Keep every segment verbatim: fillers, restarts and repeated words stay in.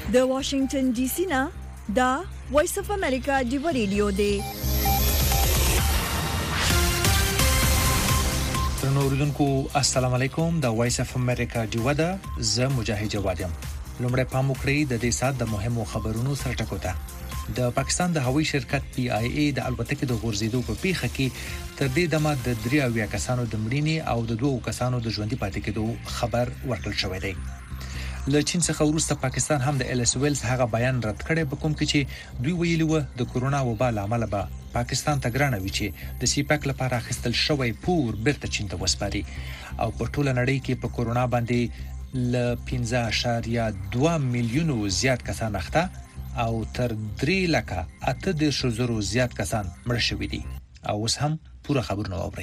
د واشنگټن ډي سي نه دا وایس اف امریکا دی ریډیو دی. نوردونکو السلام علیکم. د وایس اف امریکا دی ودا ز مجاهد جواد یم. لومړی پام وکړئ د دې سات د مهمو خبرونو سره ټکوته. د پاکستان د هوایي شرکت پی آی ای د الوتکې د غورځېدو په پیښه کې تر دې دمه د درې اویا کسانو د مړینې او د دوه کسانو د ژوندۍ پاتې کېدو خبر ورکړل شوی دی. له چین څخه وروسته پاکستان هم د ال اس ویلز هغه بیان رد کړی په کوم کې چې دوی ویلي و د کورونا وبا لامل به پاکستان ته ګرانه وي چې د سیپاک لپاره اخیستل شوی پور بیرته چین ته وسپاري او په ټوله نړۍ کې په کورونا باندې ل پنځه اعشاریه دوه میلیونو زیات کسان اخته او تر درې لکه اته دېرش زرو زیات کسان مړه شوي دي. او اوس هم پوره خبرونه واورئ.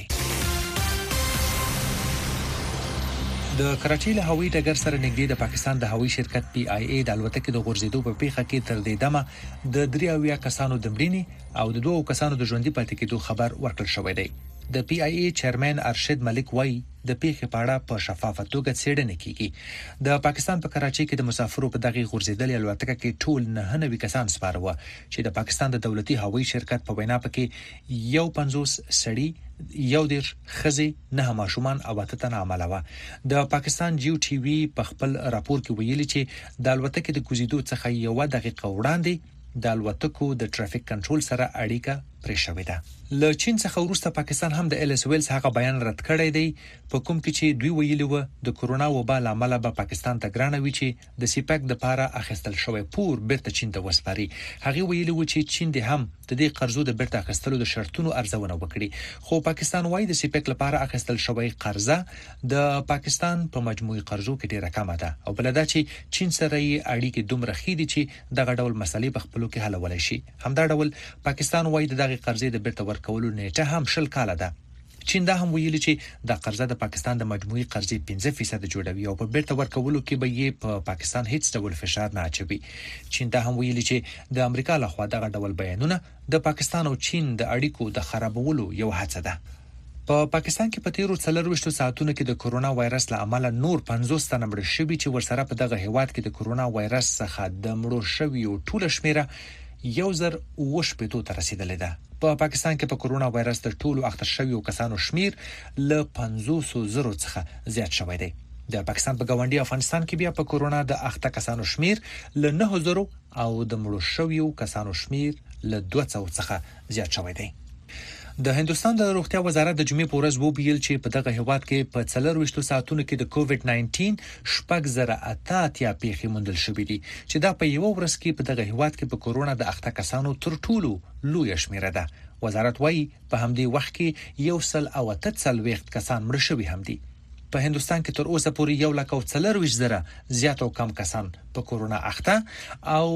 د کراچۍ له هوایي ډګر سره نږدې د پاکستان د هوایي شرکت پی آی ای د الوتکې د غورځېدو په پیښه کې تر دې دمه د درې اویا کسانو د مړینې او د دوه کسانو د ژوندۍ پاتې کېدو خبر ورکړل شوی دی. د پی آی ای چیرمن ارشد ملک وایي د پیښې په اړه په شفافه توګه څېړنه کیږي. د پاکستان په کراچۍ کې د مسافرو په دغه غورځېدلې الوتکه کې ټول نه نوي کسان سپاره و چې د پاکستان د دولتي هوایي شرکت په وینا پکې یو پنځوس سړي یو دېرش ښځې نه ماشومان او اته تنه عمله و. د پاکستان جیو ټي وي په خپل راپور کې ویلي چې د الوتکې د کوزیدو څخه یو دقیقه وړاندې د الوتکو د ټرافیک کنټرول سره اړیکه پرې شوې ده. له چین څخه وروسته پاکستان هم د ال اس ویلز هغه بیان رد کړی دی په کوم کې چې دوی ویلي و د کورونا وبا لامل به پاکستان ته ګرانه وي چې د سیپاک د لپاره اخیستل شوی پور بیرته چین ته وسپاري. هغه ویلي و چې چین د هم د دې قرضو د بیرته اخیستلو د شرطونو ارزونه وکړي، خو پاکستان وايي د سیپاک لپاره اخیستل شوی قرضه د پاکستان په مجموعي قرضو کې ډیره کمه ده او بلدا چې چین سره یې اړیکې دومره ښې دي چې دغه ډول مسلې په خپلو کې حلولای شي. همدا ډول پاکستان وايي د دغه قرضې د بیرته ورکولو نیټه هم شل کاله ده. چین دا هم ویلي چې د قرضه د پاکستان د مجموعي قرضې پنځه فیصد جوړوي او په بیرته ورکولو کې به یې په پاکستان هیڅ ډول فشار نه اچوي. چین دا هم ویلي چې د امریکا لخوا دغه ډول بیانونه د پاکستان او چین د اړیکو د خرابولو یو هڅه ده. په پاکستان کې په تیرو څلرويشتو ساعتونو کې د کورونا وایرس له امله نور پنځوس تنه مړه شوي چې ورسره په دغه هیواد کې د کورونا وایرس څخه د مړو شویو ټوله شمیره یو زر اوه شپېتو ته رسیدلې ده. په پاکستان کې په کورونا وایرس د ټولو اخته شویو کسانو شمیر له پنځوس زرو څخه زیات شوی دی. د پاکستان په ګاونډي افغانستان کې بیا په کورونا د اخته کسانو شمیر له نه زرو او د مړو شویو کسانو شمیر له دوه سوه څخه زیات شوی دی. د هندستان د روغتیا وزارت د جمعې په ورځ وویل چې په دغه هیواد کې په څلرويشتو ساعتونو کې د کووډ ناینټین شپږ زره اته اتیا پیښې موندل شوې دي چې دا په یو ورځ کې په دغه هیواد کې په کورونا د اخته کسانو تر ټولو لوی شمیره ده. وزارت وايي په همدې وخت کې یو سل او اته څلوېښت کسان مړه شوي هم دي. په هندستان کې تر اوسه پورې یو لک او څلرويشت زره زیات او کم کسان په کورونا اخته او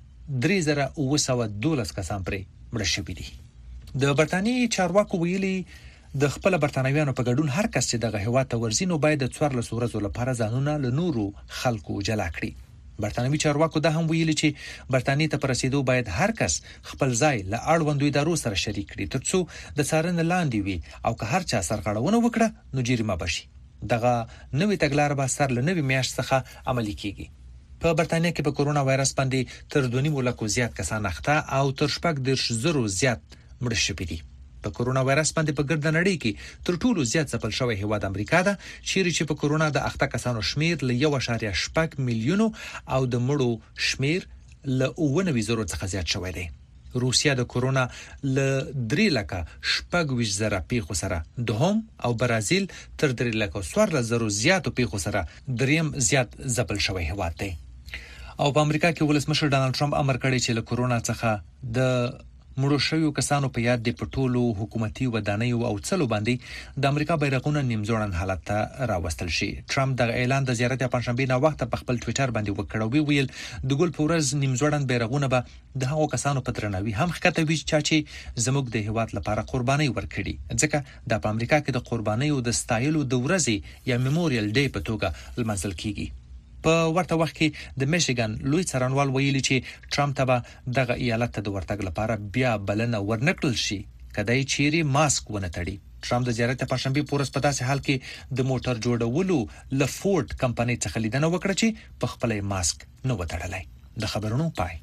درې زره اوه سوه دولس کسان پرې مړه شوي دي. د برتانیې چارواکو ویلي د خپل برتانویانو په ګډون هر کس چې دغه هیواد ته ورځي نو باید د څوارلس ورځو لپاره ځانونه له نورو خلکو جلا کړي. برتانوي چارواکو دا هم ویلي چې برتانیې ته پر رسیدو باید هر کس خپل ځای له اړوندو ادارو سره شریک کړي ترڅو د څارنې لاندې وي او که هر چا سرغړونه وکړه نو جریمه بشي. دغه نوې تګلارې به سر له نوې میاشت څخه عملي کیږي. په برتانیې کې په کورونا وایرس باندې تر دوه نیم لکو زیات کسان اخته او تر شپږ دېرش زرو زیات مړه شوي دي. په کورونا وایرس باندې په ګرد نړۍ کې تر ټولو زیات ځپل شوی هیواد امریکا ده چیرې چې په کورونا د اخته کسانو شمیر له یو اعشاریه شپږ میلیونو او د مړو شمیر له اوه نوي زرو څخه زیات شوی دی. روسیا د کورونا له درې لکه شپږ ویشت زره پیښو سره دوهم او برازیل تر درې لکه څوارلس زرو زیاتو پیښو سره دریم زیات ځپل شوی هیواد دی. او په امریکا کې ولسمشر ډانلډ ټرمپ امر کړی چې له کورونا څخه د مړو شویو کسانو په یاد د پټولو حکومتي ودانیو او څلو باندې د امریکا بیرغونه نیمزوړن حالت ته راوستل شي. ټرمپ د اعلان د زیارت پنځشنبه نه وخت په خپل ټوئیټر باندې وکړ او ویل د ګل پورز نیمزوړن بیرغونه به د هغو کسانو په درناوي هم ښکته وي چې زموږ د هیواد لپاره قرباني ورکړي ځکه د امریکا کې د قربانیو د ستایلو د ورځې یا میموریال ډے په توګه لمانځل کیږي. په ورته وخت کې د میشیګن لوی څارنوال ویلي چې ټرمپ ته به دغه ایالت ته د ورتګ لپاره بیا بلنه ورنکړل شي کدی چیرې ماسک ونه تړي. ټرمپ د زیارت پنځشنبه پورس په داسې حال کې د موټر جوړولو لفورد کمپنۍ څخه لیدنه وکړه چې په خپل ماسک نه وتړلای. د خبرونو پای.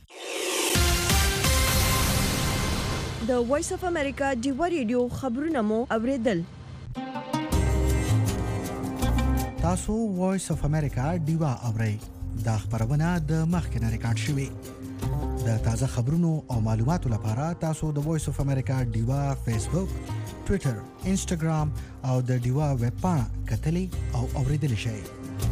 د وایس اف امریکا ډیوا ریډیو خبرونه مو اوریدل. تاسو وایس اف امریکا ډیوا اورئ. دا خبرونه د مخکنه ریکارډ شوې. د تازه خبرونو او معلوماتو لپاره تاسو د وایس اف امریکا ډیوا فیسبوک، ټوئیټر، انسټاګرام او د ډیوا ویب پاڼه کتلې او اوریدل شئ.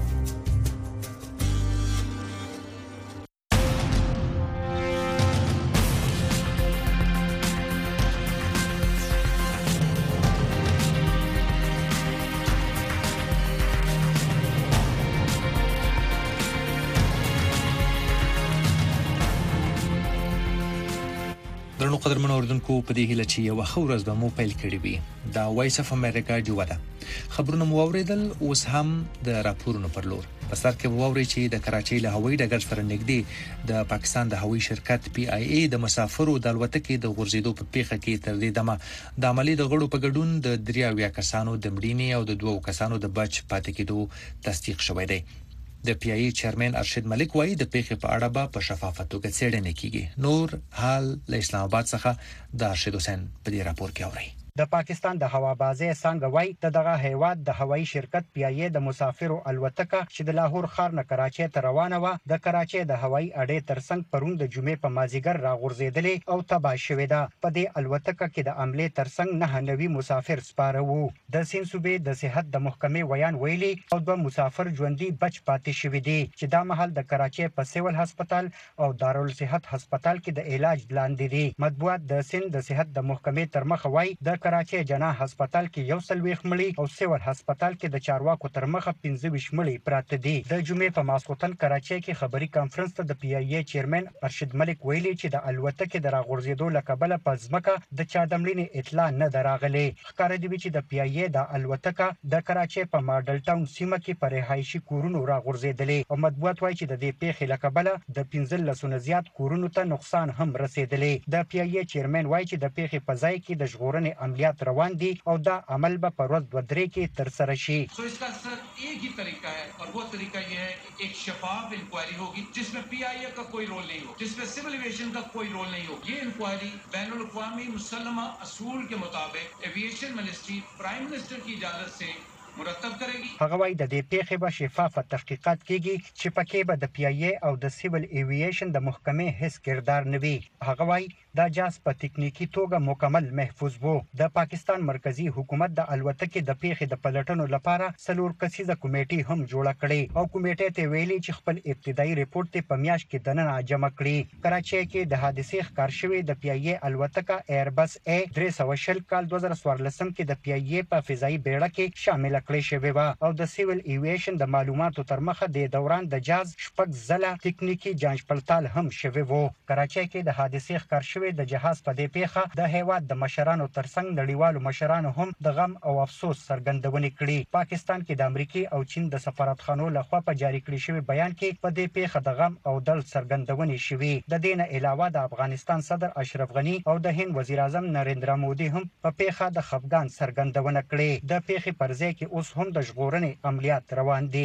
درنو قدرمنو اوردونکو په دې هیله چې یو ښه ورځ به مو پیل کړې وي. دا وایس اف امریکا ډیوا ده. خبرونه مو اوریدل، اوس هم د راپورونو پر لور. په سر کې ووري چې د کراچۍ له هوایي ډګر سره نږدې د پاکستان د هوایي شرکت پی آی ای د مسافرو د الوتکې د غورځېدو په پیښه کې تر دې دمه د عملي د غړو په ګډون د درې اویا کسانو د مړینې او د دوو کسانو د بچ پاتې کېدو تصدیق شوی دی. د پی آی ای چیرمن ارشد ملک وایي د پیښې په اړه به په شفافه توګه څېړنه کیږي. نور حال له اسلام آباد څخه د ارشد حسین په دې راپور کې اوري. د پاکستان د هوابازي څنګه وای د دغه هیواد د هوایي شرکت پی آی ای د مسافرو الوتکه چې د لاهور ښار نه کراچۍ ته روانه و د کراچۍ د هوایي اډې ترڅنګ پرون د جمعې په مازیګر راغورځېدلې او تباه شوې ده. په دې الوتکه کې د عملې ترڅنګ نه نوي مسافر سپاره وو. د سین صوبې د صحت د محکمې ویان ویلي او د مسافر ژوندۍ بچ پاتې شوې دي چې دا مهال د کراچۍ په سیول هسپتال او دارالصحت هسپتال کې د علاج لاندې دي. مطبوعات د سین د صحت د محکمې تر مخه وای د کراچۍ جناح هسپتال کې یو سلويخ مړي او سیول هسپتال کې د چارواکو تر مخه پنځه ویشت مړي پراته دي. د جمعې په ماسخوتن کراچۍ کې خبري کانفرنس ته د پی آی ای چیرمن ارشد ملک ویلي چې د الوتکې د راغورځېدو لکبله په ځمکه د چا د مړینې اطلاع نه دراغلي. ښکاره دی چې د پی آی ای د الوتکه د کراچۍ په ماډل ټاون سیمه کې پر رهایشي کورونو راغورځېدلې او مطبوعات وایي چې د دې پیښې لکبله د پنځه لس نه زیات کورونو ته نقصان هم رسیدلی. د پی آی ای چیرمن وایي چې د پیښې په ځای کې د ژغورنې عملیات روان دي او دا عمل به په ورځ دوه درې کې تر سره شي. सो इसका सर एक ही तरीका है और वो तरीका ये है कि एक शफाफ इंक्वायरी होगी जिसमें पी आई ए का कोई रोल नहीं हो, जिसमें सिविल एविएशन का कोई रोल नहीं हो. ये इंक्वायरी बैनुल अक़वामी मुसल्लमा असूल के मुताबिक एविएशन मिनिस्ट्री प्राइम मिनिस्टर की इजाजत से مرتب کړي. هغه وايي د دې پیښې به شفافه تحقیقات کیږي چې پکې به د پی آی ای او د سیول ایوییشن د محکمې هیڅ کردار نه وي. هغه وايي دا جاز په تکنیکی توګه مکمل محفوظ وو. د پاکستان مرکزی حکومت د الوتکې د پیښې د پلټنو لپاره څلور کسیزه کمیټې هم جوړه کړې او کمیټې ته ویلي چې خپل ابتدایي ریپورت ته په میاشت کې دننه جمع کړي. کراچۍ کې د حادثې ښکار شوې د پی آی ای الوتکه ایربس ای درې سوه شل کال دوه زره څوارلس کې د پی آی ای په فضایي بیړه کې شامل کړی شوی و او د سیول ایوییشن د معلوماتو تر مخه د دوران د جاز شپږ ځله تکنیکی جانچ پړتال هم شوی وو. کراچۍ کې د حادثې ښکار شوې د جهاز په دې پیښه د هیواد د مشرانو ترڅنګ نړیوالو مشرانو هم د غم او افسوس څرګندونې کړې. پاکستان کې د امریکای او چین د سفارتخانو لخوا په جاری کړی شوی بیان کې په دې پیښه د غم او دل څرګندونې شوې. د دې نه علاوه د افغانستان صدر اشرف غنی او د هند وزیر اعظم نریندرا مودي هم په پیښه د خفګان څرګندونه کړې. د پیښې پر ځای کې اوس هم د ژغورنې عملیات روان دي.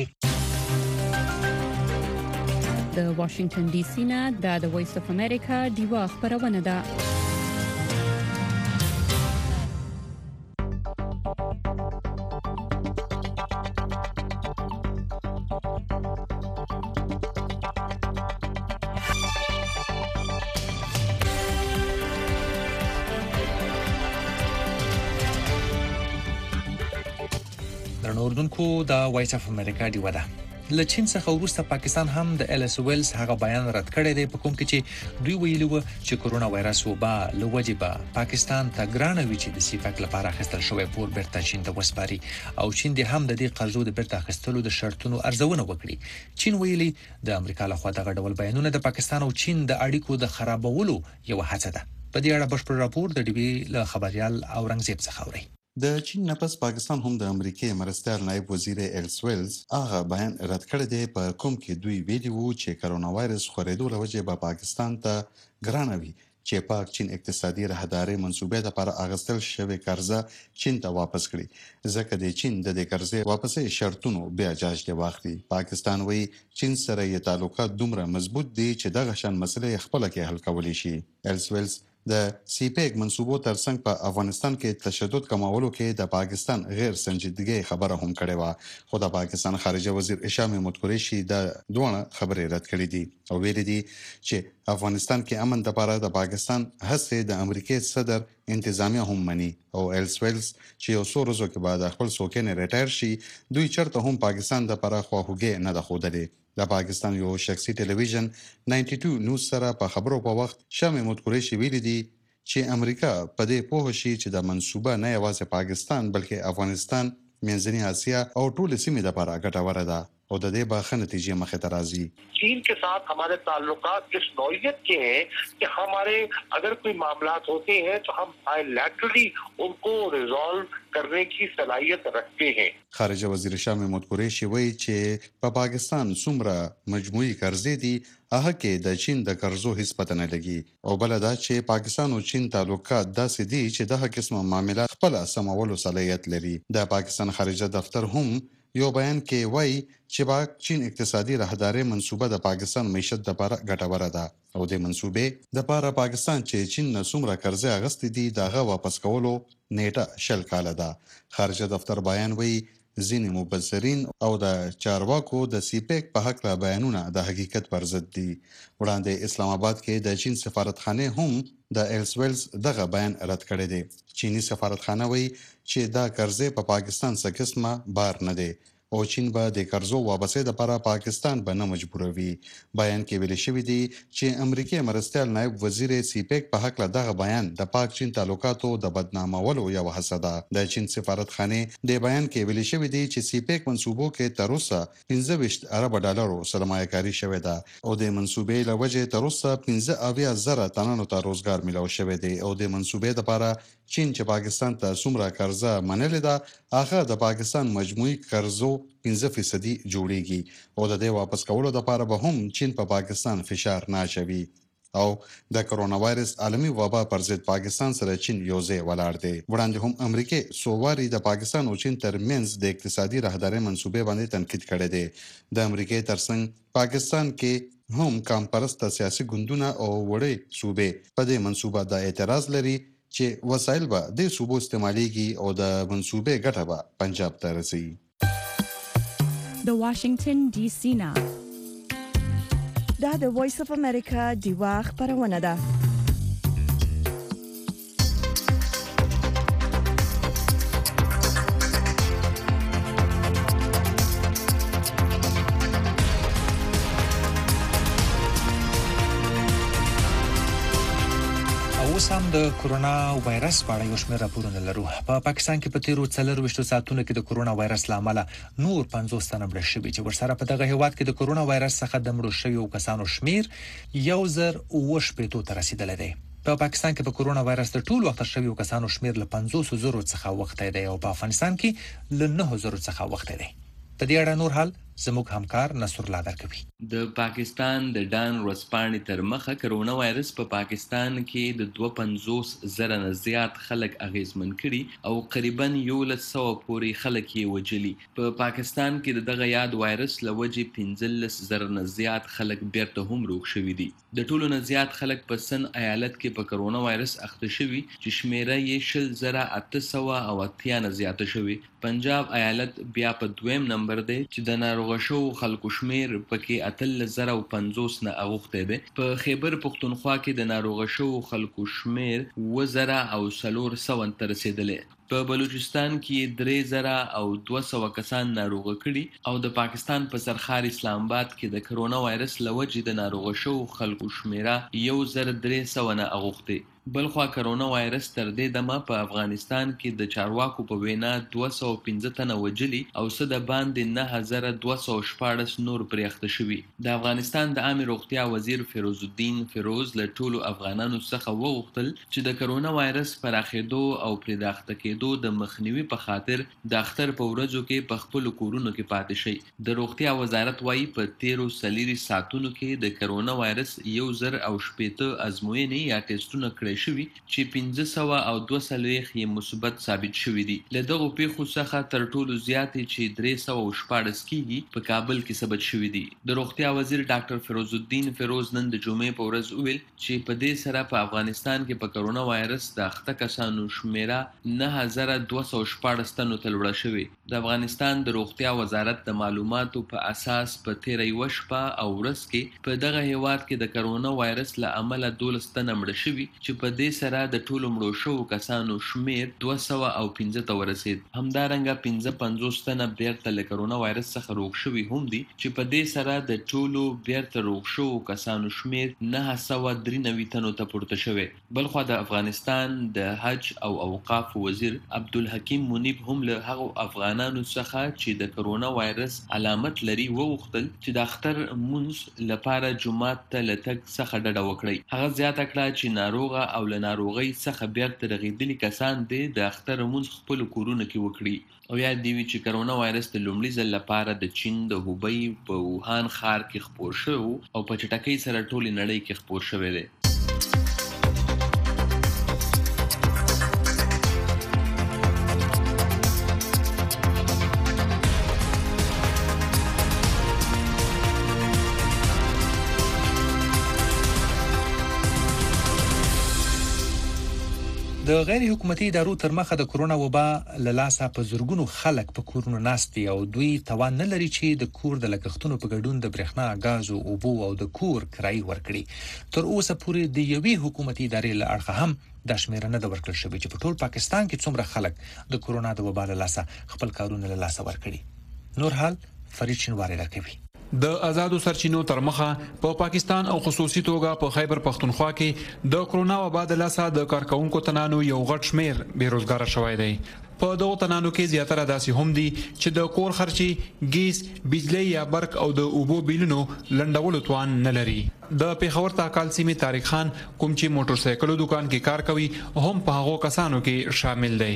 د واشنگټن ډي سي نه د وایس اف امریکا ډیوا خبرونه ده. اردوونکو د وایس اف امریکا ډیوا ده. له چین څخه وروسته پاکستان هم د ایل اس ویلز هغه بیان رد کړی دی په کوم کې چې دوی ویلي و چې کورونا وایرس وبا له وجې به پاکستان ته ګرانه وي چې د سیپاک لپاره اخیستل شوی پور بیرته چین ته وسپاري او چین د هم د دې قرضو د بیرته اخیستلو د شرطونو ارزونه وکړي. چین ویلي د امریکا لخوا دغه ډول بیانونه د پاکستان او چین د اړیکو د خرابولو یو هڅه ده. په دې اړه بشپړ راپور د ډي بي له خبريال اورنګزیب څخه اوري. د چین نه پس پاکستان هم د امریکای مرستیال نائب وزیر ایلس ویلز هغه بیان رد کړی دی په کوم کې دوی ویلي وو چې کرونا وایرس خورېدو له وجې به پاکستان ته ګرانه وي چې پاک چین اقتصادي راهداري منسوبې لپاره اغستل شوی قرضه چین ته واپس کړي ځکه د چین د دې قرضې واپسې شرطونو بیا جاج دی واخلي. پاکستان وایي چین سره یې تعلقات دومره مضبوط دي چې دغه شان مسلې خپله کې حل کولی شي. ایلسویلز د سی پیک منصوبو ترڅنګ په افغانستان کې تشدد کمولو کې د پاکستان غیر سنجیدګي خبره هم کړې وه خو د پاکستان خارجه وزیر هشام محمود قریشي د دوه خبرې رد کړې دي او ویلي دي چې افغانستان کې امن لپاره د پاکستان هڅې د امریکای صدر انتظامیه هم مني او ایلسویلز چې یو څو ورځو کې بعد خپل څوکۍ ریټایر شي دوی چرته هم پاکستان لپاره خواخوږي نه ده ښودلې. د پاکستان یو شخصي ټلویزیون نایمټي ټو نیوز سره په خبرو په وخت شاه محمود قریشي ویلي دي چې امریکا په دې پوه شي چې د منصوبه نه یوازې پاکستان بلکې افغانستان منځنۍ اسیا او ټول سیمې لپاره ګټوره ده او د دې به ښه نتیجې مخې ته راځي. चीन के साथ हमारे ताल्लुकात इस नौइयत के हैं कि हमारे अगर कोई मामलात होते हैं तो हम बायलैटरली उनको रिजॉल्व करने की सलाहियत रखते हैं. خارجه وزیر شاه محمود قریشي وایي چې په پاکستان څومره مجموعي قرضې دي هغه کې د چین د قرضو هیڅ پته نه لګي او بل دا چې پاکستان او چین تعلقات داسې دي چې دغه قسمه معاملات خپل سمولو صلاحیت لري. د پاکستان خارجه دفتر هم یو بیان کې وایي چې پاک چین اقتصادي راهداري منصوبه د پاکستان معیشت لپاره ګټوره ده او د منصوبې لپاره پاکستان چې چین نه څومره قرضې اغستې دي دغه واپس کولو نیټه شل کاله ده. خارجه دفتر بیان وایي ځینې مبصرین او د چارواکو د سی پیک په حق لا بیانونه د حقیقت پر ضد دي. وړاندې اسلام آباد کې د چین سفارتخانه هم د ایلسویلز دغه بیان رد کړی دی. چینی سفارتخانه وایي چې دا قرضې په پاکستان څخه قسمه بار نه دی او چین به د قرضو واپسې لپاره پاکستان به نه مجبوروي. بیان کې ویل شوی دی چې امریکای مرستیال نائب وزیر سی پیک په حق له دغه بیان د پاک چین تعلقاتو د بدنامولو یو هڅه ده. د چین سفارتخانه د بیان کې ویل شوی دی چې سی پیک منصوبو کې تر اوسه پنځه ویشت ارب ډالرو سرمایه‌کاري شوې ده او د منصوبې له وجې تر اوسه پنځه اویا زره تنانو ته روزګار ملو شوی دی او د منصوبې لپاره چین چې پاکستان ته څومره قرضه منلې ده هغه د پاکستان مجموعي قرضو پنځه فیصدي جوړیږي او د دې واپس کولو لپاره به هم چین په پاکستان فشار نه اچوي او د کرونا وایرس عالمي وبا پر ضد پاکستان سره چین یو ځای ولاړ دی. وړاندې هم امریکا سوواري د پاکستان او چین ترمنځ د اقتصادي راهداري منصوبې باندې تنقید کړی دی. د امریکا ترڅنګ پاکستان کې هم کام پرسته سیاسي ګوندونه او وړې صوبې په دې منصوبه د اعتراض لري چې وسایل به د صوبو استعماليږي او د منصوبې ګټه به پنجاب ته رسي. د واشنگټن ډي سي نه دا د وایس اف امریکا دیوا خبرونه ده. اوس هم د کورونا وایرس په اړه یو شمېر راپورونه لرو. په پاکستان کې په تیرو څلورویشتو ساعتونو کې د کورونا وایرس له امله نور پنځوس تنه مړه شوي چې ورسره په دغه هیواد کې د کورونا وایرس څخه د مړو شویو کسانو شمیر یو زر اوه شپېتو ته رسیدلی دی. په پاکستان کې په کورونا وایرس د ټول وخت شویو کسانو شمیر له پنځوس زرو څخه وخت دی او په افغانستان کې له نه زرو څخه وخت دی. په دې اړه نور حال زموږ همکار نصر الله درکوي. د پاکستان د ډان ورځپاڼې تر مخه کرونا وایرس په پاکستان کې د دوه پنځوس زره نه زیات خلک اغیزمن کړي او قریبا یولس سوه پورې خلک یې وجلي. په پاکستان کې د دغه یاد وایرس له وجې پنځلس زره نه زیات خلک بیرته هم روغ شوي دي. د ټولو نه زیات خلک په سن ایالت کې په کرونا وایرس اخته شوي چې شمیره یې شل زره اته سوه او اتیا نه زیاته شوي. پنجاب ایالت بیا په دویم نمبر دی چې د ناروغ شو خلکو شمیر پکې اتل زره او پنځوس نه اوخته دی. په خیبر پختونخوا کې د ناروغ شو خلکو شمیر و زره او څلور سوه ته رسیدلی. په بلوچستان کې درې زره او دوه سوه کسان ناروغ کړي او د پاکستان په سرخار اسلام آباد کې د کرونا وایرس له وجې د ناروغ شو خلکو شمیره یو زر درې سوه نه اوغوښتې. بلخوا کرونا وایرس تر دې دمه په افغانستان کې د چارواکو په وینا دوه سوه پنځه تنه وجلي او څه د باندې نه زره دوه سوه شپاړس نور پرې اخته شوي. د افغانستان د عامې روغتیا وزیر فیروز الدین فیروز له ټولو افغانانو څخه وغوښتل چې د کرونا وایرس پراخېدو او پرې د اخته کېدو د مخنیوي په خاطر د اختر په ورځو کې په خپل کورونو کې پاتې شي. د روغتیا وزارت وايي په تیرو سلیری ساعتونو کې د کرونا وایرس یو زر او شپېته ازموینې یا ټیسټونه کړی شوي چې پنځه سوه او دوه څلوېښت یې مثبت ثابت شوي دي. له دغو پیښو څخه تر ټولو زیاتې چې درې سوه او شپاړس کېږي په کابل کې ثبت شوي دي. د روغتیا وزیر ډاکټر فیروز الدین فیروز نن د جمعې په ورځ وویل چې په دې سره په افغانستان کې په کرونا وایرس د اخته کسانو شمیره نه هزار دوه سوه شپاړس تنو ته لوړه شوې. د افغانستان د روغتیا وزارت د معلوماتو په اساس په تیره یوه شپه او ورځ کې په دغه هیواد کې د کرونا وایرس له امله دولس تنه مړه شوي چې په دې سره د ټولو مړو شوو کسانو شمیر دوه سوه او پنځه ته ورسید. همدارنګه پنځه پنځوس تنه بیرته له کرونا وایرس څخه روغ شوي هم دي چې په دې سره د ټولو بیرته روغ شوو کسانو شمیر نه سوه درې نوي تنو ته پورته شوی. بلخوا د افغانستان د حج او اوقاف وزیر عبدالحکیم منیب هم له هغو افغانانو څخه چې د کرونا وایرس علامت لري وغوښتل چې د اختر مونځ لپاره جومات ته له تګ څخه ډډه وکړي. هغه زیاته کړه چې ناروغه او له ناروغۍ څخه بیرته رغېدلي کسان دې د اختر لمونځ خپلو کورونو کې وکړي. او یاد دې وي چې کرونا وایرس د لومړي ځل لپاره د چین د هوبۍ په ووهان ښار کې خپور شوی او په چټکۍ سره ټولې نړۍ کې خپور شوی دی. د غیر حکومتي ادارو تر مخه د کرونا وبا له لاسه په زرګونو خلک په کورونو ناست دي او دوی توان نه لري چې د کور د لګښتونو په ګډون د برېښنا، غاز او اوبو او د کور کرایي ورکړي. تر اوسه پورې د یوې حکومتي ادارې له اړخه هم د شمیره نه د ورکړل شوی چې په ټول پاکستان کې څومره خلک د کرونا د وبا له لاسه خپل کارونه له لاسه ورکړي. نور حال فرید شینواری راکوي. د آزادو سرچینو تر مخه په پاکستان او خصوصي توګه په خیبر پختونخوا کې د کرونا وبا د لاسه د کارکونکو تنانو یو غټ شمیر بیروزګار شوی دی. په دغه تنانو کې زیاتره داسې هم دي چې د کور خرچي، ګیس، بجلی یا برق او د اوبو بیلونو لنډولو توان نه لري. د پیښور تاکال سیمې طارق خان کوم چې موټر سایکلو دکان کې کار کوي هم په هغو کسانو کې شامل دی.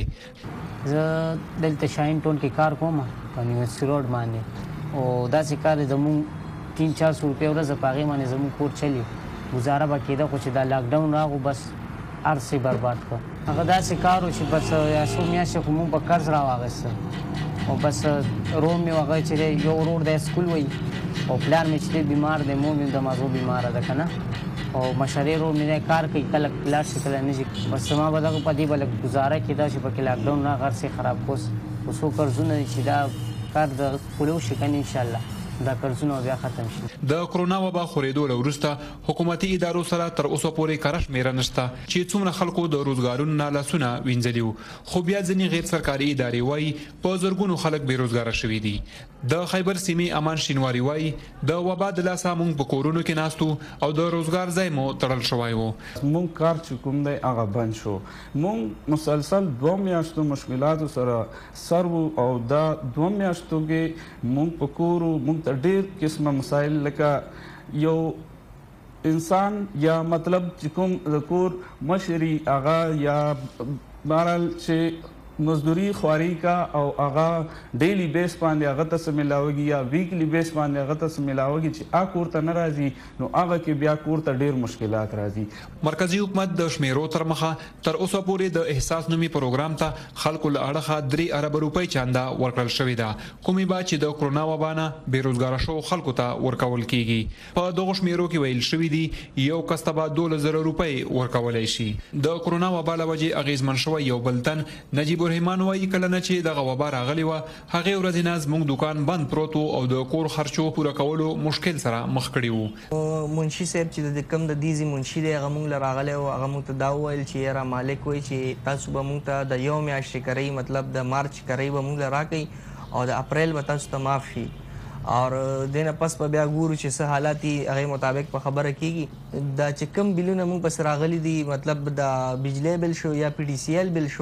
زه دلته شاین ټون کې کار کوم په یونیورسيټي روډ باندې او داسې کار زموږ تین چار سو روپۍ ورځ په هغې باندې زموږ کور چلی گزاره به کېده خو چې دا لاکډاون راغو بس هر څه برباد کړ. هغه داسې کار و چې بس یا څو میاشتې خو موږ په قرض راواخیسته او بس رور مې هغه چې یو ورور دی سکول وایي او پلار مې چې دی بیمار دی مور مې د مازو بیماره ده که نه او مشرې رور مې دی کار کوي کله لاړ شي کله نه شي بس ما به دغه په دې به لږ ګزاره کېده چې پکې لاکډاون راغی هر څه خراب کوس خو څو قرضونه دي چې دا کار د پولیو شي کنه ان شاء الله دا قرضونه بیا ختم شي. د کرونا وبا خورېدو وروسته حکومتي ادارو سره تر اوسه پورې کار شمیره نشته چې څومره خلکو د روزګارونو نه لاسونه وینځلي خو بیا ځینې غیر سرکاري ادارې وایي په زرګونو خلک بیروزګاره شوي دي. د خیبر سیمې امان شینواری وایي د وبا د لاسه موږ په کورونو کې ناستو او د روزګار ځای مو تړل شوی و. موږ کار چې کوم دی هغه بند شو. موږ مسلسل دوه میاشتو مشکلاتو سره سر او دا دوه میاشتو کې موږ په کور موږ ډېر قسمه مسایل لکه یو انسان یا مطلب چې کوم د کور مشري هغه یا بهرحال چې مزدوري خواري کا او هغه ډیلی بیس باندې هغه ته سملاوږي یا ویکلی بیس باندې هغه ته سملاوږي چې ا کور ته ناراضي نو هغه کې بیا کور ته ډیر مشکلات راځي. مرکزی حکومت د شمیرو تر مخه تر اوسه پورې د احساس نومي پروګرام ته خلکو له اړخه درې ارب روپۍ چاندا ورکړل شوې ده کومې با چې د کرونا وبا نه بیروزګار شو خلکو ته ورکول کیږي. په دغه شمیرو کې ویل شوې دي یو کس ته به دوه زره روپۍ ورکولای شي. د کرونا وبا له وجې اغیزمن شوی یو بلتن نجیب رحمان وایي کله نه چې دغه وبا راغلی و هغه ورځ نه زموږ دکان بند پروت او د کور خرچو پوره کولو مشکل سره مخ کړي وو. منشي صاحب چې د کم د دیزي منشي دی هغه موږ راغلی او هغه موږ ته دا وویل چې یاره مالک وایي چې تاسو به موږ ته د یو میاشتې کرایي مطلب د مارچ کرایي به موږ له راکوئ او د اپریل به تاسو ته معاف شي اور دینه پس په بیا ګورو چې څه حالات هغه مطابق په خبره کیږي. دا چې کم بلونه موږ پس راغلي دي مطلب د بجلی بل شو یا پی ډي سی ایل بل شو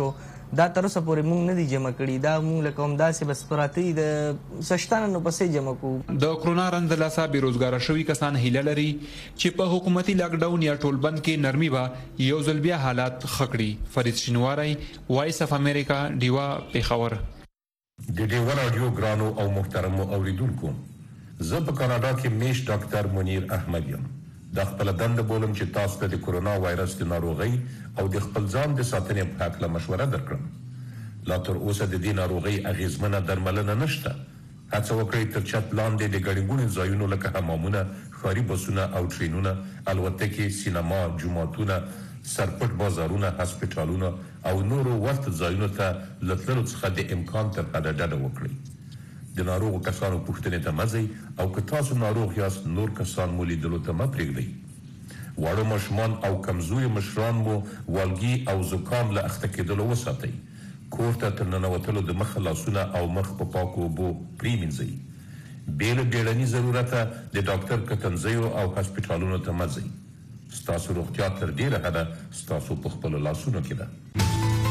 دا تر اوسه پورې موږ نه دي جمع کړي. دا موږ لکه هم داسې بس پراته د سشتانه نو پسې جمع کوو. د کرونا رنځ لاسه بیروزګار شوي کسان هیله لري چې په حکومتي لاک ډاون یا ټولبند کې نرمي به یو ځل بیا حالات خکړي. فرید شینواری، وایس اف امریکا، ډیوا، پیښور. د ډیوا رادیو ګرانو او محترمو اوریدونکو، زه په کاناډا کې میش ډاکټر منیر احمد یم. د خپل دنده بولم چې تاسو ته د کرونا وایرس د ناروغۍ او د خپل ځان د ساتنې په اړه مشوره درکړم. لا تر اوسه د دې ناروغۍ اغیزمنه درملنه نشته. هڅه وکړئ تر چت لاندې د ګڼې ګوڼې ځایونو لکه حمامونه، ښاري بسونه او ټرینونه، الوتکې، سینما، جوماتونه، سرپټ بازارونه، هسپټالونه او نورو ورته ځایونو ته له تللو څخه د امکان تر حده ډډه وکړئ. د ناروغو کسانو پوښتنې ته مه ځئ او که تاسو ناروغ یاست نور کسان مو لیدلو ته مه پرېږدئ. واړه ماشومان او کمزوري مشران مو والګي او زکام له اخته کېدلو وساتئ. کور ته تر ننوتلو د مخه لاسونه او مخ په پاکو اوبو پرېمینځئ. بې له بیړني ضرورته د ډاکټر کتنځیو او هسپټالونو ته مه ځئ. ستاسو روغتیا تر ډېره حده ستاسو په خپلو لاسونو کې ده.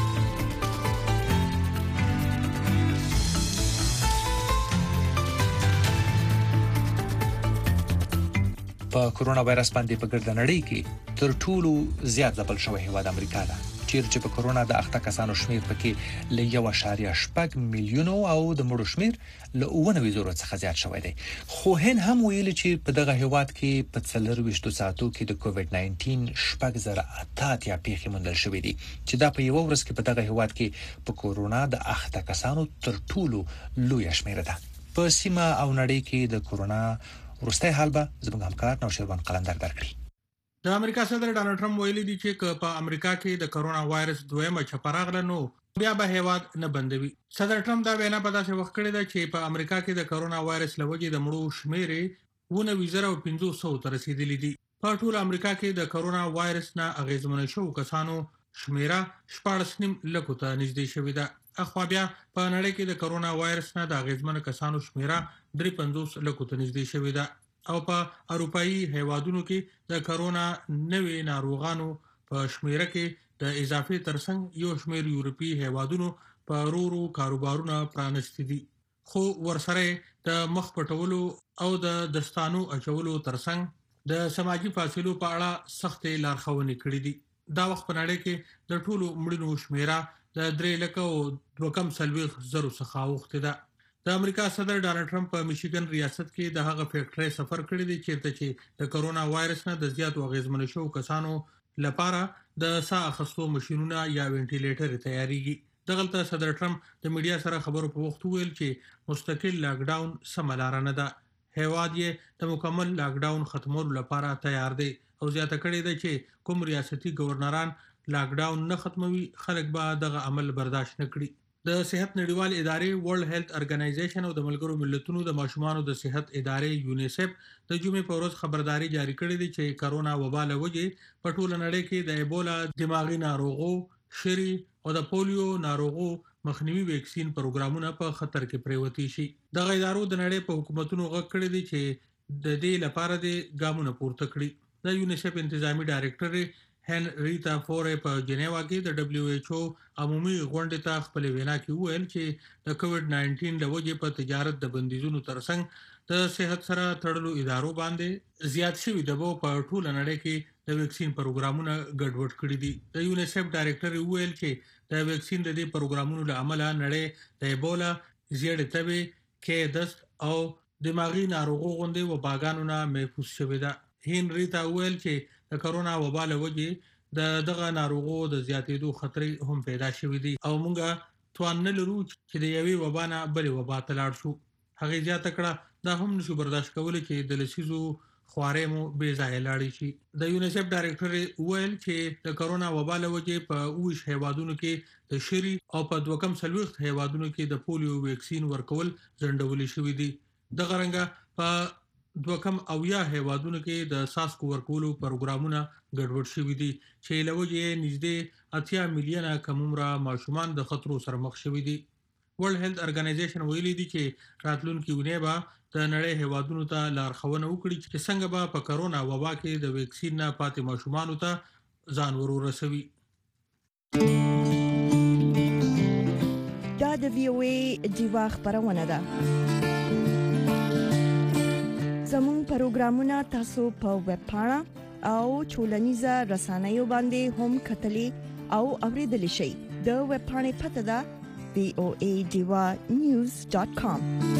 په کرونا وایرس باندې په ګرد نړۍ کې تر ټولو زیات ځپل شوی هیواد امریکا ده، چیرې چې په کرونا د اخته کسانو شمیر پکې له یو اعشاریه شپږ میلیونو او د مړو شمیر له اوه نوي زرو څخه زیات شوی دی. خو هند هم ویل چې په دغه هیواد کې په څلرويشت ساعتو کې د کووډ ناینټین شپږ زره اته اتیا پیښې موندل شوې دي چې دا په یو ورځ کې په دغه هیواد کې په کرونا د اخته کسانو تر ټولو لوی شمیر ده. په سیمه او نړۍ کې د کرونا ورسته حال به زموږ همکار نوشیروان قلندر درکړي. د امریکا صدر ډانلډ ټرمپ ویلي دی چې په امریکا کې د کرونا وایرس دویمه چپه راغله نو بیا به هیواد نه بندوي. صدر ټرمپ دا وینا په داسې وخت کړې ده چې په امریکا کې د کرونا وایرس لوجې د مړو شمیرې ونه وزره او پنځه سوه ته رسیدلې دي. په ټول امریکا کې د کرونا وایرس نه اغیزمن شو کسانو شمیره شپږ نیم لکو ته نږدې شوې ده. اخوا بیا په نړۍ کې د کرونا وایرس نه د اغیزمن کسانو شمیره درې پنځوس لکو ته نږدې شوې ده او په اروپאי هیوادونو کې د کرونا نوې ناروغانو په شمیره کې د اضافه ترڅنګ یو شمیر یورپی هیوادونو په رورو کاروبارونه پرانستي دي. خو ورسره د مخ پټولو او د دستانو اچولو ترڅنګ د سماجی فاصلو په اړه سخت لارښوونې کړې دي. دا وخت په نړۍ کې د ټولو مړینو شمیره د درې لکه او دوه کم سلويخ زرو څخه اوخته ده. د امریکا صدر ډانلډ ټرمپ په میشیګن ریاست کې د هغه فیکټري سفر کړی دی چیرته چې د کرونا وایرس نه د زیات اغیزمن شو کسانو لپاره د ساه اخیستو ماشينونه یا وینټیلیټر تیاریږي. دغلته صدر ټرمپ د میډیا سره خبرو په وخت ویل چې مستقل لاک ډاون سملاره نه ده. هیواد یې د مکمل لاک ډاون ختمولو لپاره تیار دی او زیاته کړې ده چې کوم ریاستي گورنران لاک ډاون نه ختموي خلک به دغه عمل برداشت نه کړي. د صحت نړیوال ادارې ورلد هیلث ارګنایزیشن او د ملګرو ملتونو د ماشومانو د صحت ادارې یونیسف د جمعې په ورځ خبرداري جاری کړې ده چې کرونا وبا له وجې په ټوله نړۍ کې د ایبولا، دماغي ناروغو، شری او د پولیو ناروغو مخنیوي ویکسین پروګرامونه په خطر کې پریوتی شي. د غیدارو د نړۍ په حکومتونو غږ کړی دی چې د دې لپاره د ګامونه پورته کړي. د یونیسف انتظامی ډایریکټر هنریتا فورې په جنیوا کې د دبليو ایچ او عمومي غونډې ته خپل وینا کې وویل چې د کووډ ناینټین د وجې په تجارت د بندیزونو ترڅنګ د صحت سره تړلو ادارو باندې زیات شوي دباو په ټول نړۍ کې د ویکسین پروګرامونه ګډوډ کړي دي. د یونیسف ډایریکټر وویل چې د ویکسین د دې پروګرامونو له امله نړۍ د ایبولا، زیړې تبې، کې دست او دماغي ناروغو غوندې وباګانو نه محفوظ شوې ده. هنریتا ویل چې د کرونا وبا له وجې د دغه ناروغو د زیاتېدو خطر هم پیدا شوی دی او موږ توان نه لرو چې د یوې وبا نه بلې وبا ته لاړ شو. هغې زیاته کړه دا هم نشو برداشت کولی چې د لسیزو خوارې مو بې ځایه لاړې شي. د یونیسف ډایریکټر ویل چې د کرونا وبا له وجې په اوویشت هیوادونو کې د شری او په دوه کم څلوېښت هیوادونو کې د پولیو ویکسین ورکول ځنډولي شوي دي. دغه رنګه په دوه کم اویا هیوادونو کې د ساسکو ورکولو پروګرامونه ګډوډ شوي دي چې له وجې نږدې اتیا میلیونه کم عمره ماشومان د خطرو سره مخ شوي دي. ورلد هیلث ارګنایزیشن ویلي دی چې راتلونکي اونۍ به د نړۍ هیوادونو ته لارښوونه وکړي چې څنګه به په کرونا وبا کې د ویکسین نه پاتې ماشومانو ته ځان ور ورسوي. د وی او ای دیوا خبرونه ده. زموږ پروګرامونه تاسو په ویب پاڼه او ټولنیزه رسنیو باندې هم کتلی او اوریدلی شئ. د ویب پاڼې پته ده وی او ای دیوا نیوز ډاټ کام.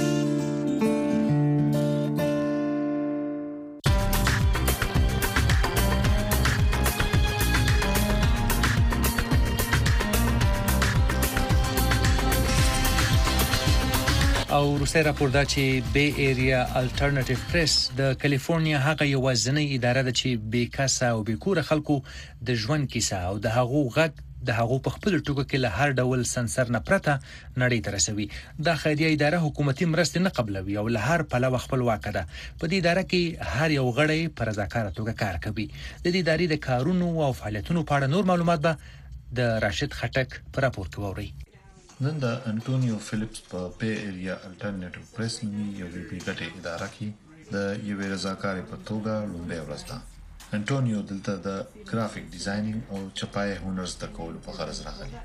او روسي راپور دا چې بی ایریا الټرنیټیو پریس د کالیفورنیا هغه یوازینی اداره ده چې بې کاسه او بې کوره خلکو د ژوند کیسه او د هغو غږ د هغو په خپل ټکو کې له هر ډول سنسر نه پرته نړۍ ته رسوي. دا خیریه اداره حکومتي مرستې نه قبلوي او له هر پلوه خپلواکه ده. په دې اداره کې هر یو غړی په رضاکاره توګه کار کوي. د دې ادارې د کارونو او فعالیتونو په اړه نور معلومات به د راشد خټک په راپور کې ووري. نن د انټونیو فلیپس په بی ایریا الټرنیټیو پریس نومي یوې بې ګټې اداره کې د یوې رضاکارې په توګه لومړی ورځ ده. انټونیو دلته د ګرافیک ډیزاینینګ او چپایي هنر زده کولو په غرض راغلی.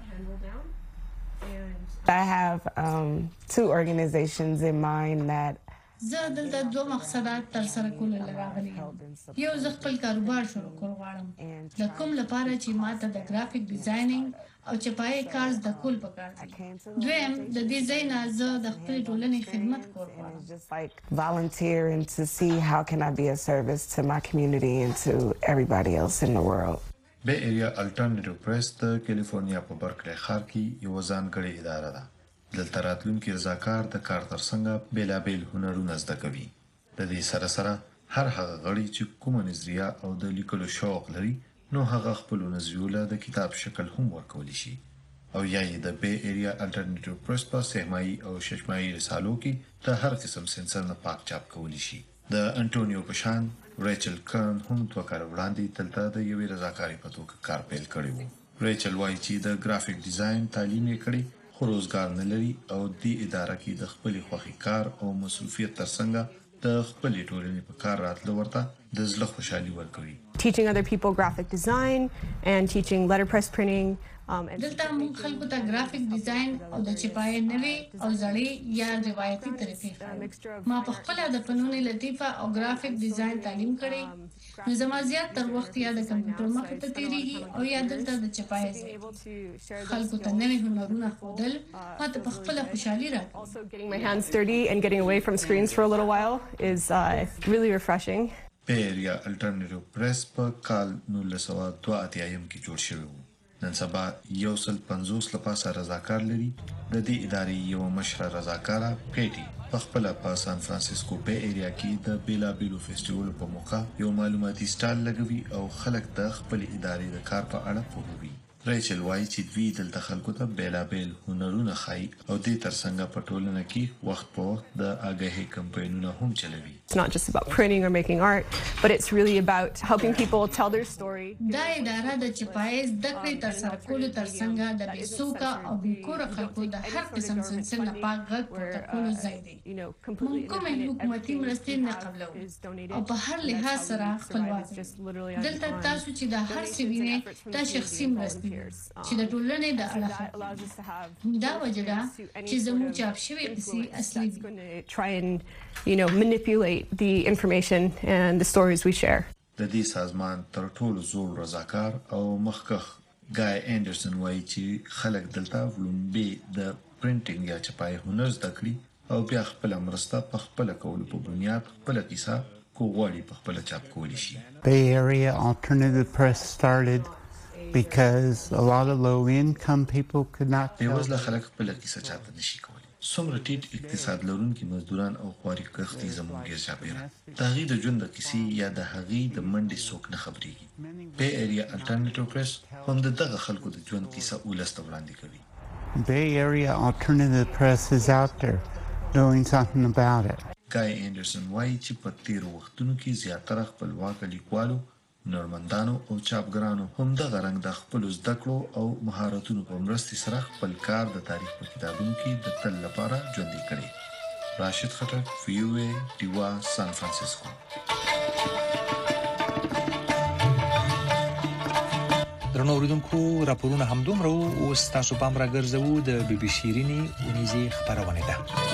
I have um, two organizations in mind that زه دلته دوه مقصدات تر سره کول راغلي. یو زه خپل کاروبار شروع کول غواړم. د کوم لپاره چې ماته د ګرافیک ډیزاینینګ او چپایي کار زده کول پکار دي. دویم د دې ځای نه زه د خپل ټولنې خدمت کول غواړم. volunteer and to see how can I be a service to my community and to everybody else in the world. بی ایریا الټرنیټیو پریس د کالیفورنیا په برکلی ښار کې یو ځانګړې اداره ده. دلته راتلونکي رضاکار د کار ترڅنګ بیلابیل هنرونه زده کوي. د دې سره سره هر هغه غړي چې کومه نظریه او د لیکلو شوق لري نو هغه خپل نظریو له د کتاب شکل هم ورکولی شي او یا یې د بی ایریا الټرنیټیو پریس په سهمایي او ششمایي رسالو کې د هر قسم سنسر نه پاک چاپ کولی شي. د انټونیو په شان ریچل کرن هم دوه کال وړاندې دلته د یوې رضاکارې په توګه کار پیل کړی و. ریچل وایي چې د ګرافیک ډیزاین تعلیم یې کړی خو روزګار نه لري او دې اداره کې د خپلې خوښې کار او مصروفیت ترڅنګ د خپلې ټولنې په کار راتلو ورته د زړه خوشحالي ورکوي. Teaching other people graphic design and teaching letterpress printing. دلته موږ خلکو ته ګرافیک ډیزاین او د چپایي نوې او زړې یا روایتي طریقې ما په خپل د فنون لطیفه او ګرافیک ډیزاین تعلیم کړی. نو زما زیات تر وخت یا د کمپیوټر مخې ته تیریږي او یا دلته د چپایي خلکو ته نوې هنرونه ښودل ما ته په خپل خوشحالي راکوي. Also getting my hands dirty and getting away from screens for a little while is uh, really refreshing. بی ایریا الټرنیټیو پریس په کال نولس سوه دوه اتیا کې جوړ شوی و. نن سبا یو سل پنځوس لپاسه رضاکار لري. د دې ادارې یو مشره رضاکاره پیټي په خپل په سان فرانسیسکو بی ایریا کې د بیلابیلو فیسټیوالو په موقع یو معلوماتي سټال لګوي او خلک د خپل ادارې د کار په اړه پوهوي. ریچل وایي چې دوی دلته خلکو ته بیلابیل هنرونه ښایي او دې ترڅنګ په ټولنه کې وخت په وخت د آګاهۍ کمپاینونه هم چلوي. It's not just about printing or making art, but it's really about helping people tell their story. دا اداره د چپایي زده کړې تر سره کولو ترڅنګ د بې څوکه او بې کوره خلکو د هر قسم سنسر نه پاک غږ پورته کولو ځای دی. موږ کومې حکومتي مرستې نه قبلوو او په هر لحاظ سره خپلواک یو. دلته تاسو چې د هر څه وینئ دا شخصي مرستې چې د ټولنې د اړخه دا وجه ده چې زموږ چاپ شوي قصې اصلي دي. Try and, you know, manipulate the information and the stories we share. د دې سازمان تر ټولو زوړ رضاکار او مخکښ ګای انډرسن وایي چې خلک دلته لومبي د پرینټینګ یا چپایي هنر زده کړي او بیا خپل مرسته په خپل کولو په بنیاد خپل کیسه کوغړی په خپل چاپ کولی شي. Bay Area Alternative Press started because a lot of low-income people could not. بیوزله خلک خپل کیسه چاته نشي کولی. څومره ټیټ اقتصاد لرونکي مزدوران او خواري کښتي زموږ ګیر چاپیره د هغې د ژوند د کیسې یا د هغې د منډې څوک نه خبرېږي. بی ایریا الټرنیټیو پریس هم د دغه خلکو د ژوند کیسه ولس ته وړاندې کوي. Bay Area Alternative Press is out there doing something about it. ګای انډرسن وایي چې په تیرو وختونو کې زیاتره خپلواکه لیکوالو هنرمندانو او چاپګرانو هم دغه رنګ د خپلو زده کړو او مهارتونو په مرستې سره خپل کار د تاریخ په کتابونو کې د تل لپاره ژوندی کړی. راشد خټک، وی او ای دیوا، سان فرانسیسکو. درنو اوریدونکو راپورونه همدومره او تاسو پام راګرځوو د بي بي شيريني ونیزي خبرونه ده.